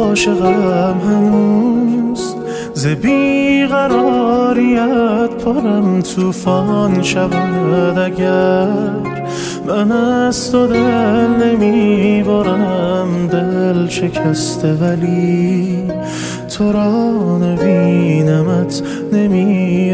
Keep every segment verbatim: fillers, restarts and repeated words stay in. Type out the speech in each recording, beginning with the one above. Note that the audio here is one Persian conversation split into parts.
عاشقم هنوز، ز بیقراریت پرم طوفان شود. اگر من از تو دل نمی برم، دل شکسته ولی تو را نبینمت نمی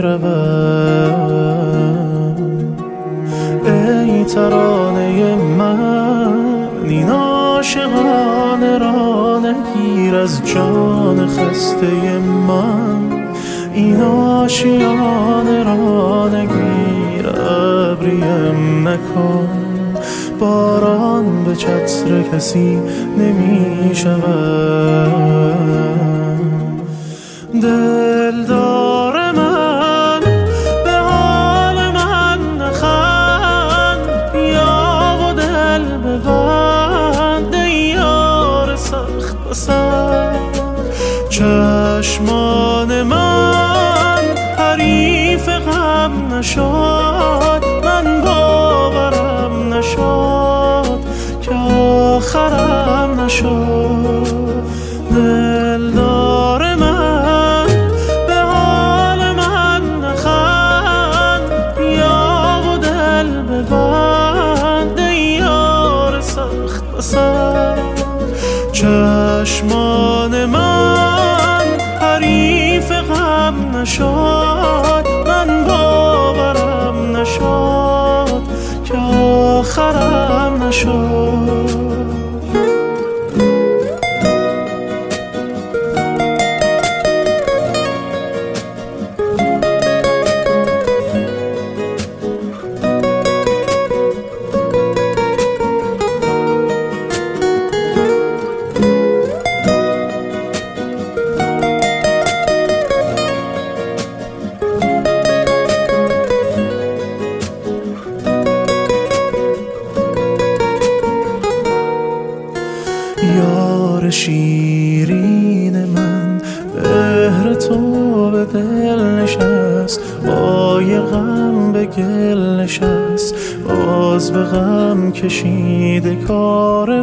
روم. ای ترانه من این عاشقانه را نگیر از جان خسته من، این آشیانه را نگیر ابریم نکن. باران به چتر کسی نمی شود. دلدار من به حال من نخند، بیا و دل ببند ای یار سخت پسند. چشمان من حریف غم نشد، من باورم نشد که آخرم نشد. دلدار من به حال من نخند، بیا و دل ببند ای یار سخت پسند. چشمان من حریف غم نشد، من باورم نشد که آخرم نشد. یار شیرین من بهر تو به دل نشست، بای غم به گل نشست، باز به غم کشیده کار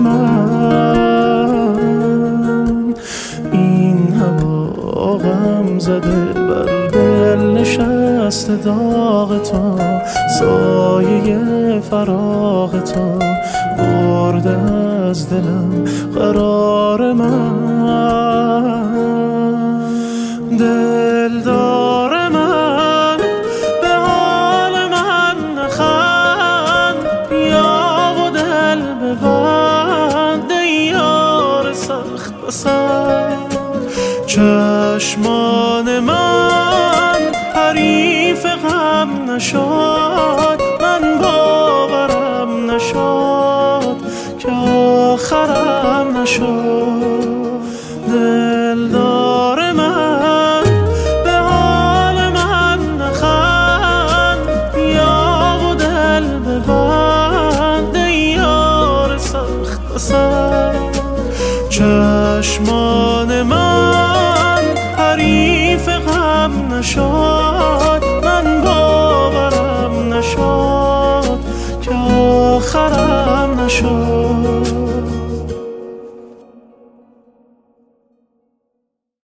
من. این هوا غم زده بر دل نشسته، داغ تو سایه فراغ تو برده از دلم قرار من. دلدار من به حال من نخند، بیا و دل ببند ای یار سخت پسند. چشمان من حریف غم نشد، من باورم نشد که آخرم نشد. دلدار من به حال من نخند، بیا و دل ببند ای یار سخت پسند. چشمان من حریف غم نشد، من باورم نشد که آخرم نشد.